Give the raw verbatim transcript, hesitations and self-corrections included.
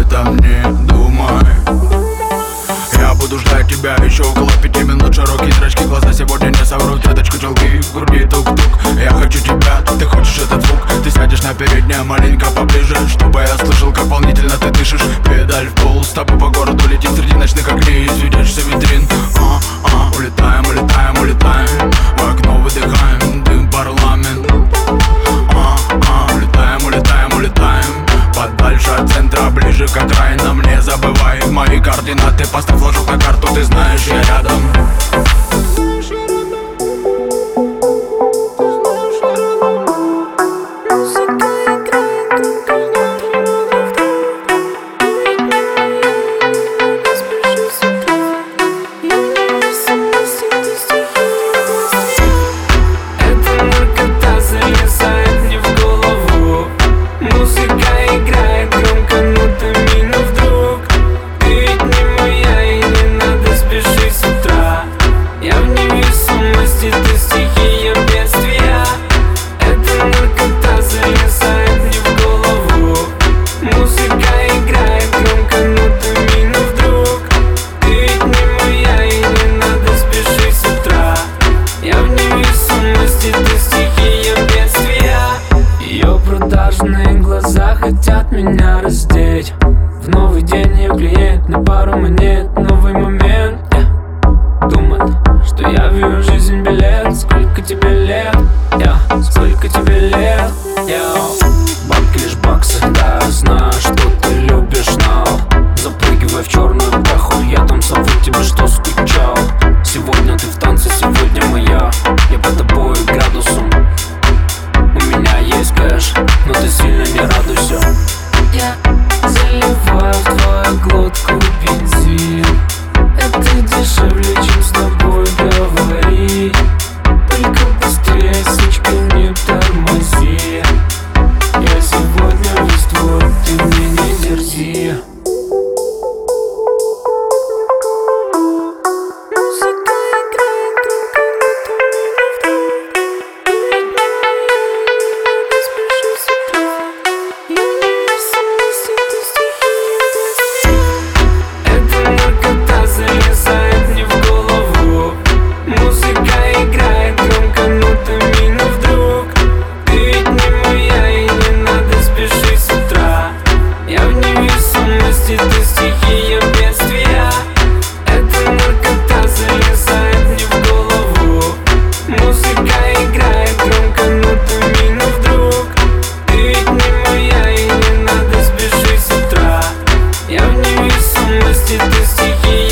этом не думай. Я буду ждать тебя еще около пяти минут. Широкие зрачки, глаза сегодня не соврут. Веточку челки, в груди тук-тук. Я хочу тебя, ты хочешь этот звук. Ты сядешь на переднее маленько поближе, чтобы я слышал, как волнительно ты дышишь. Педаль в пол, с тобой по городу летим среди ночных огней и светящихся витрин. а, а, Улетаем, улетаем, улетаем, в окно выдыхаем дым парламент. а, а, Улетаем, улетаем, улетаем подальше от центра, ближе к окраинам. Не забывай мои координаты, поставь ложок на карту, ты знаешь, я рядом. Глаза хотят меня раздеть. В новый день ее клиент на пару монет. Новый момент, yeah. Думает, что я вижу жизнь билет. Сколько тебе лет, yeah. Сколько тебе лет, yeah. Бабки лишь баксы, да, я знаю, что ты любишь, но запрыгивай в черную бэху, я танцевал тебе, что скучал. Сегодня ты в танце, сегодня моя. Я по тобой градусом. У меня есть кэш, но ты сильно не радуйся. Я заливаю в твою глотку бензин. Это дешевле, чем с тобой говорить. Только быстрее, сучка, не тормози. Я сегодня весь твой, ты мне не дерзи. Ты стихия бедствия. Эта наркота залезает мне в голову. Музыка играет громко нотами, но вдруг ты ведь не моя, и не надо спешить с утра. Я в невесомости, ты стихия.